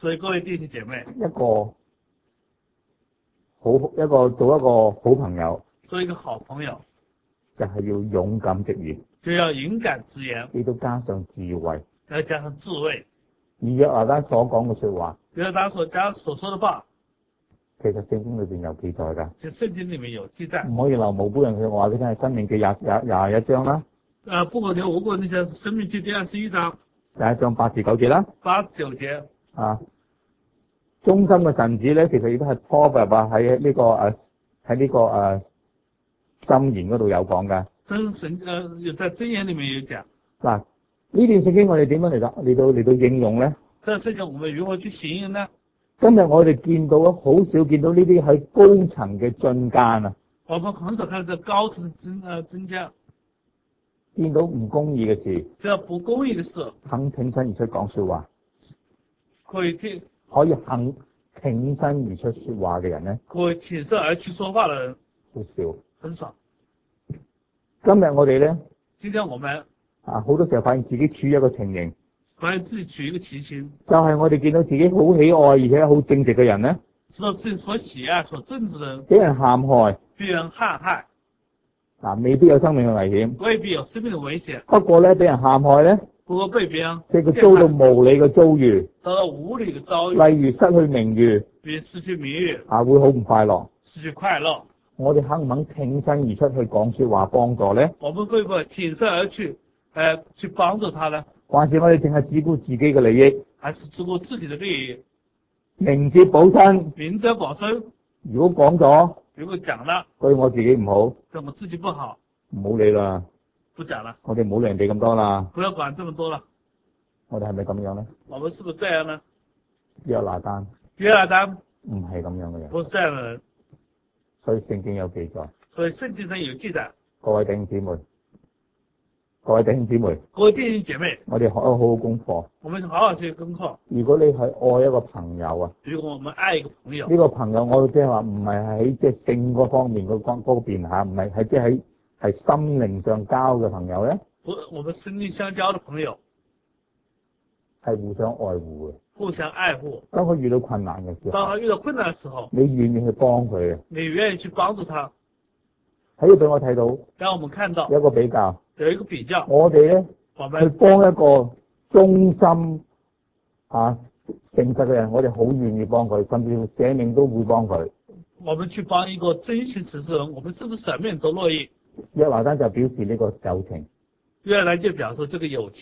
做一個好朋友， 做一個好朋友， 就係要勇敢直言， 就要勇敢直言， 亦都加上智慧， 要加上智慧。 而約拿單所講嘅說話， 約拿單所說的話， 其實聖經裏邊有記載㗎。 其實聖經裏面有記載。 唔可以流無辜人血，我話你聽係申命記廿一章啦。 不可流無辜人血，申命記第21章。 第一章8至9節啦。 8至9節。 忠心嘅臣子咧，其實亦都係 proverb 啊，喺呢個箴言嗰度有講㗎。在箴言裏面有講。嗱，呢段聖經我哋點樣嚟到應用咧？這聖經我們如何去形容呢？ 今日我哋見到好少見到呢啲喺高層嘅進諫啊。 我們很少看到高層進諫。 見到唔公義嘅事， 只要不公義嘅事， 肯挺身而出講說話， 可以肯挺身而出說話嘅人咧， 可以挺身而出說話嘅人， 好少， 很少。 今日我哋咧， 今天我們好多時候發現自己處於一個情形， 發現自己處於一個情形， 就係我哋見到自己好喜愛而且好正直嘅人咧， 知道自己所喜愛、所正直嘅人， 俾人陷害， 被人陷害。 未必有生命嘅危險， 未必有生命嘅危險。 不過咧，俾人陷害咧， 不過被別人即係佢遭到無理嘅遭遇， 遭到無理嘅遭遇， 例如失去名譽， 比如失去名譽， 會好唔快樂， 失去快樂。 我哋肯唔肯挺身而出去講說話幫助咧？ 我們會唔會挺身而去，去幫助他呢？ 還是我哋淨係只顧自己嘅利益？ 還是只顧自己嘅利益？ 明哲保身， 明哲保身。 如果講咗， 如果講了， 對我自己唔好， 對我自己不好， 唔好理啦， 不講了， 我哋唔好理人哋咁多啦， 不要管這麼多了。 我哋係咪咁樣咧？ 我們是不是這樣呢？ 約拿單唔係咁樣嘅人， 不是這樣嘅人， 所以聖經有記載， 所以聖經上有記載。 各位弟兄姊妹，各位弟兄姐妹， 我哋好好功課。 我們好好去功課。 如果你係愛一個朋友啊， 如果我們愛一個朋友， 呢個朋友我即係話唔係喺即係性嗰方面嗰邊吓，唔係係即係係心靈上交嘅朋友咧。 我們心靈相交嘅朋友係互相愛護嘅， 互相愛護。 當佢遇到困難嘅時候， 當佢遇到困難嘅時候， 你願意去幫佢嘅， 你願意去幫助他。 喺度俾我睇到， 讓我們看到有一個比較，我哋咧去幫一個忠心誠實嘅人，我哋好願意幫佢，甚至乎捨命都會幫佢。 我們去幫一個真心誠實的人，我們甚至捨命都樂意。 約拿單就表示呢個友情， 約拿單就表示這個友情。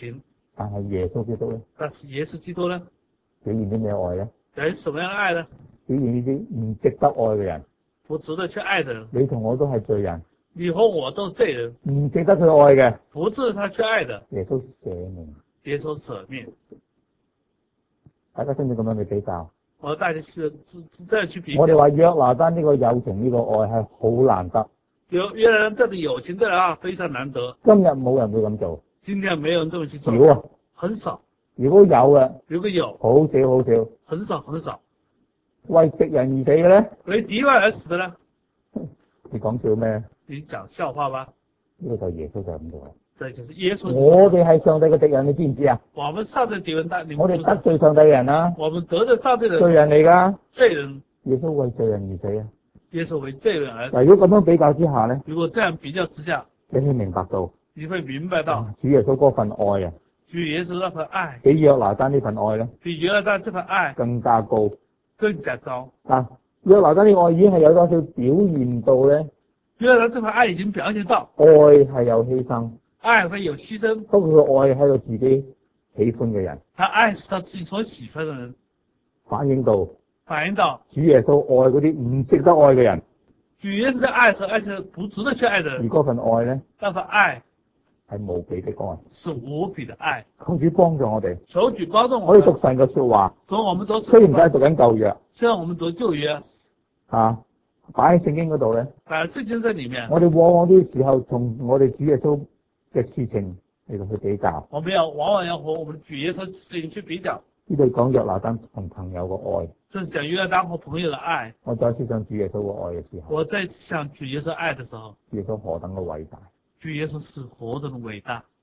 但係耶穌基督咧？ 但是耶穌基督呢？ 表現啲咩愛咧？ 表現什麼樣的愛呢？ 表現呢啲唔值得愛嘅人， 不值得去愛的人。 你同我都係罪人， 你和我都是罪人， 唔值得佢愛嘅， 不值得他去愛的。 耶穌捨命， 耶穌捨命。 大家識唔識咁樣去比較？ 我大家是這樣去比較。 我哋話約拿單呢個友情呢個愛係好難得。 約拿單這個友情，這個愛非常難得。 今日冇人會咁做。 今天沒有人這麼去做。 少啊， 很少。 如果有嘅， 如果有， 好少好少。 很少很少。 為敵人而死嘅咧？ 為敵人而死的呢？ 你講笑咩？ 你講笑話吧？ 呢個就係耶穌就咁做啦。 這就是耶穌。 我哋係上帝嘅敵人，你知唔知啊？ 我們上帝敵人， 我哋得罪上帝嘅人啊！ 我們得罪上帝的人。 罪人嚟噶。 罪人。 耶穌為罪人而死啊！ 耶穌為罪人而死。 嗱，如果咁樣比較之下咧？ 如果這樣比較之下， 你會明白到。 你會明白到。 主耶穌嗰份愛啊！ 主耶穌那份愛。 比約拿單呢份愛咧？ 比約拿單這份愛更加高。 更加高。 啊！約拿單呢個愛已經係有多少表現到咧？ 約拿單這份愛已經表現到。 愛係有犧牲。 愛會有犧牲。 不過佢愛係佢自己喜歡嘅人。 他愛是他自己所喜歡嘅人。 反映到主耶穌愛嗰啲唔值得愛嘅人。 主耶穌的愛是愛是不值得去愛的人。 而嗰份愛咧？ 那份愛係無比的愛。 是無比的愛。 求主幫助我哋。 求主幫助我們。 可以讀神嘅說話。 我們都雖然唔係讀緊舊約。 雖然我們讀舊約。 擺喺聖經嗰度咧。 擺喺聖經這裏面。 我哋往往啲時候同我哋主耶穌嘅事情嚟到去比較。 我們往往要和我們主耶穌事情去比較。 呢度講約拿單同朋友嘅愛。 就是講約拿單和朋友嘅愛。 我再次想主耶穌嘅愛嘅時候。 我再次想主耶穌愛嘅時候。 主耶穌何等嘅偉大。 主耶穌是何等嘅偉大。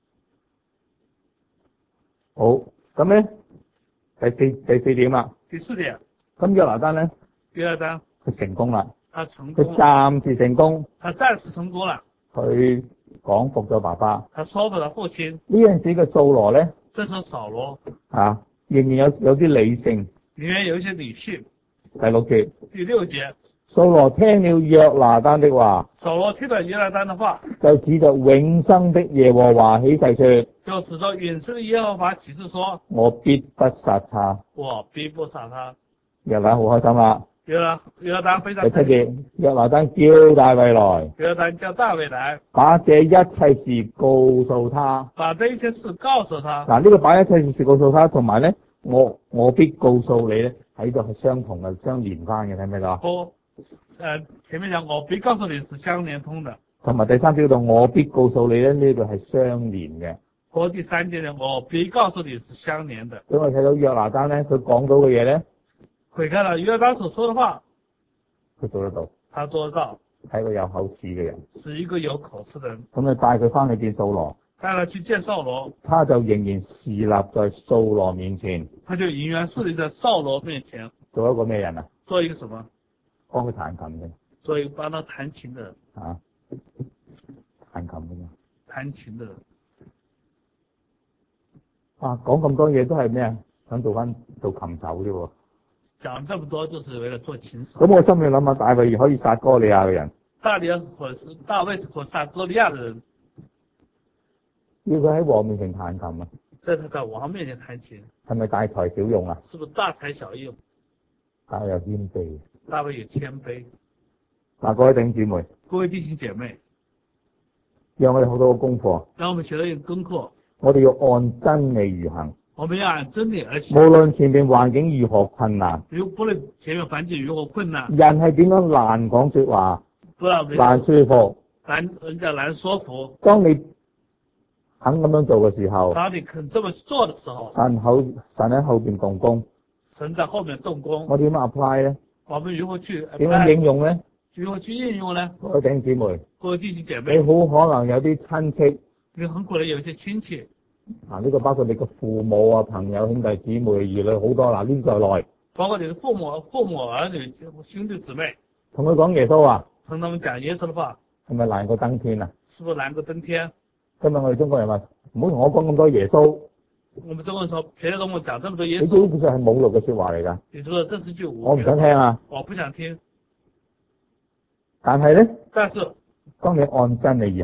好，咁咧第四點啦。 第四點。 咁約拿單咧？ 約拿單。 佢成功啦。 他成功。 佢暫時成功。 他暫時成功啦。 佢講服咗爸爸。 他說服咗父親。 呢陣時嘅掃羅咧？ 這時候掃羅。 仍然有啲理性。 裏面有一些理性。 第六節。 第六節。 掃羅聽了約拿單的話。 掃羅聽了約拿單的話。 就指着永生的耶和華起誓說。 就指着永生的耶和華起誓說。 我必不殺他。 我必不殺他。 約拿單好開心啦。 約拿單非常。 第七節，約拿單叫大衛來。 約拿單叫大衛來。 把這一切事告訴他。 把這一切事告訴他。 嗱，呢個把一切事告訴他，同埋咧，我必告訴你咧，喺度係相同嘅，相連翻嘅，睇唔睇到？ 前面講我必告訴你是相連通的。同埋第三節度我必告訴你咧，呢個係相連嘅。 和第三節呢，我必告訴你是相連的。 咁我睇到約拿單咧，佢講到嘅嘢咧， 佢看到約拿單所說的話， 佢做得到。他做得到。 係一個有口齒嘅人。 是一個有口齒嘅人。 咁你帶佢翻去見掃羅。 帶佢去見掃羅。 他就仍然侍立在掃羅面前。 他就仍然侍立在掃羅面前。 做一個咩人啊？ 做一個什麼？ 幫佢彈琴嘅。 做一個幫他彈琴嘅人。 彈琴嘅嘛。 彈琴嘅人。 講咁多嘢都係咩啊？想做琴手啫喎。 講這麼多就是為了做琴手。 咁我心裏諗下，大衛可以殺哥利亞嘅人。大衛是可殺哥利亞嘅人。 要佢喺王面前彈琴啊？ 在王面前彈琴。 係咪大材小用啊？ 是不是大材小用？ 大衛有謙卑。 大衛有謙卑。 各位弟兄姊妹。 各位弟兄姐妹。 讓我哋好多個功課。 讓我們學到一個功課。 我哋要按真理而行。 我們要按真理而行。 無論前面環境如何困難。 不論前面環境如何困難。 人係點樣難講說話。難說服。 人家難說服。 當你肯咁樣做嘅時候。 當你肯這麼做嘅時候。 神喺後邊動工。 神在後面動工。 我點樣 apply 咧？ 我們如何去點樣應用咧？ 如何去應用咧？ 各位弟兄姊妹。 各位弟兄姐妹。 你好可能有啲親戚。 你很可能有一些親戚。 呢個包括你嘅父母啊、朋友、兄弟姊妹、兒女好多啦，呢在內。 包括你嘅父母、兒女、兄弟姊妹。 同佢講耶穌啊。 同他們講耶穌的話。 係咪難過登天啊？ 是不是難過登天？ 今日我哋中國人話唔好同我講咁多耶穌。 我們中國人說，別同我講這麼多耶穌。 你知唔知係侮辱嘅說話嚟㗎？ 你說這是句侮辱。 我唔想聽啊。 我不想聽。 但係咧。 但是。 當你按真理而行。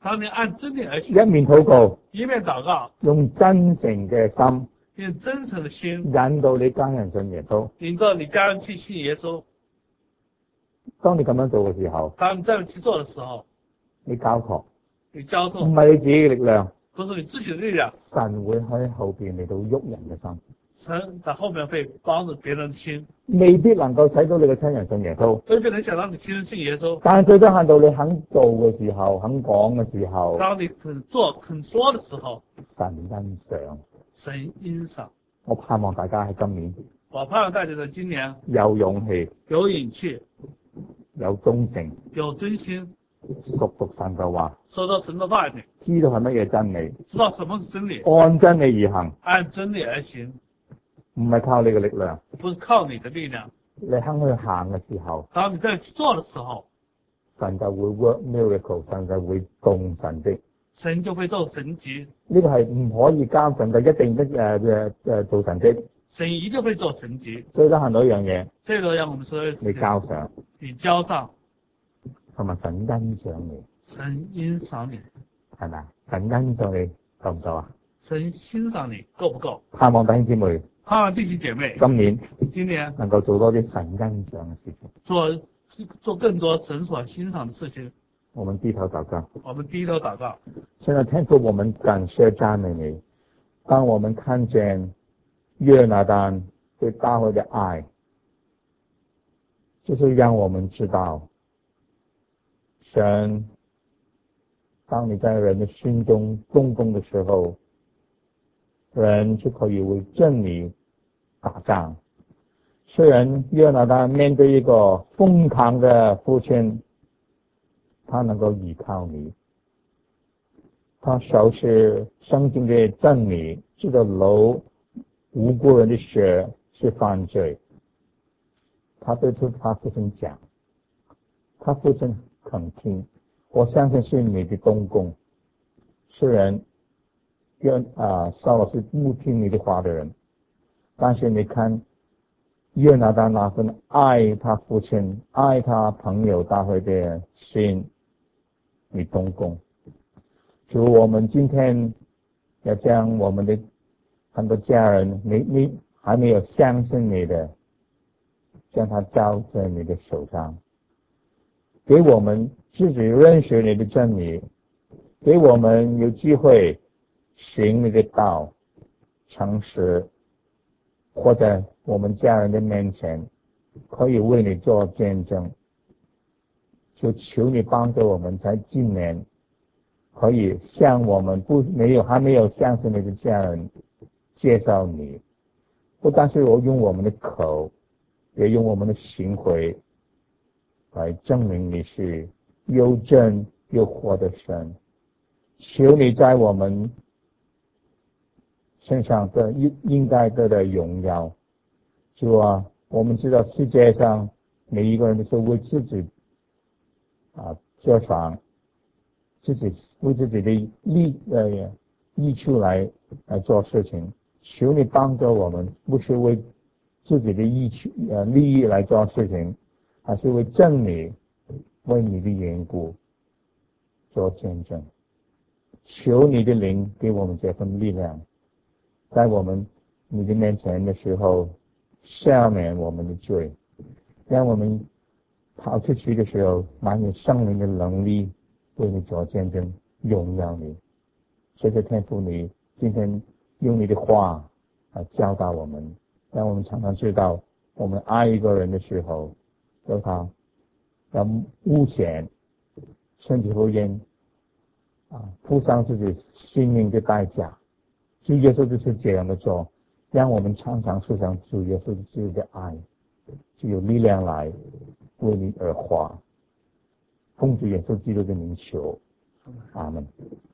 当你按真理而行， 一面禱告， 一面禱告， 用真誠嘅心， 用真誠的心引導你家人信耶穌。 引導你家人去信耶穌。 當你咁樣做嘅時候， 當你這樣去做的時候， 你交託，唔你交託， 係你自己嘅力量， 不是你自己的力量， 神會喺後邊嚟到喐人嘅心。 神在後面會幫助別人的心， 未必能夠使到你嘅親人信耶穌， 未必能想到你親人信耶穌， 但係最低限度你肯做嘅時候，肯講嘅時候， 當你肯做肯說的時候， 神欣賞。 神欣賞。 我盼望大家喺今年， 我盼望大家在今年有勇氣， 有勇氣， 有忠誠， 有真心， 熟讀神嘅話， 收到神的話語， 知道係乜嘢真理， 知道什麼是真理， 按真理而行， 按真理而行， 唔係靠你嘅力量， 不是靠你的力量。 你肯去行嘅時候， 當你這樣去做的時候， 神就會 work miracle， 神就會動神蹟。 神就會做神蹟。 呢個係唔可以監神嘅，一定做神蹟。 神一定會做神蹟。 最得閒到一樣嘢， 這個讓我們說， 你交上， 你交上， 同埋神欣賞你， 神欣賞你， 係咪啊？神欣賞你夠唔夠啊？ 神欣賞你夠不夠？ 盼望弟兄姊妹， 盼望弟兄姐妹，今年能夠做多啲神欣賞嘅事情， 做更多神所欣賞的事情。 我們低頭禱告。 我們低頭禱告。 現在天父，我們感謝讚美你。當我們看見約拿單對大衛的愛，就是讓我們知道，神，當你在人的心中動工的時候，人就可以為真理打仗。雖然約拿單面對一個瘋狂的父親，他能夠依靠你，他熟悉聖經的真理，知道流無辜人的血是犯罪。他對他父親講，他父親肯聽。我相信是你的動工。雖然掃羅是不聽你的話的人，但是你看約拿單那份愛他父親、愛他朋友大衛的心，你動工。主，我們今天要將我們的很多家人，你還沒有相信你的，將他交在你的手上，給我們自己認識你的真理，給我們有機會行你的道，誠實活在我們家人的面前，可以為你做見證。就求你幫助我們，在今年可以向我們還沒有相信你的家人介紹你，不但是我用我們的口，也用我們的行為來證明你是又真又活的神。求你在我們身上的應該得的榮耀。主啊，我們知道世界上每一個人都是為自己着想，為自己的益處來做事情。求你幫助我們，不是為自己的利益來做事情，而是為真理，為你的緣故做見證。求你的靈給我們這份力量，在我們你的面前的時候赦免我們的罪，讓我們跑出去的時候滿有聖靈的能力，為你做見證，榮耀你。謝謝天父，你今天用你的話教導我們，讓我們常常知道，我們愛一個人的時候，要他要冒險，甚至乎願付上自己生命的代價。主耶穌就是這樣的做，讓我們常常思想主耶穌自己的愛，就有力量來為你而活。奉主耶穌基督的名求，阿門。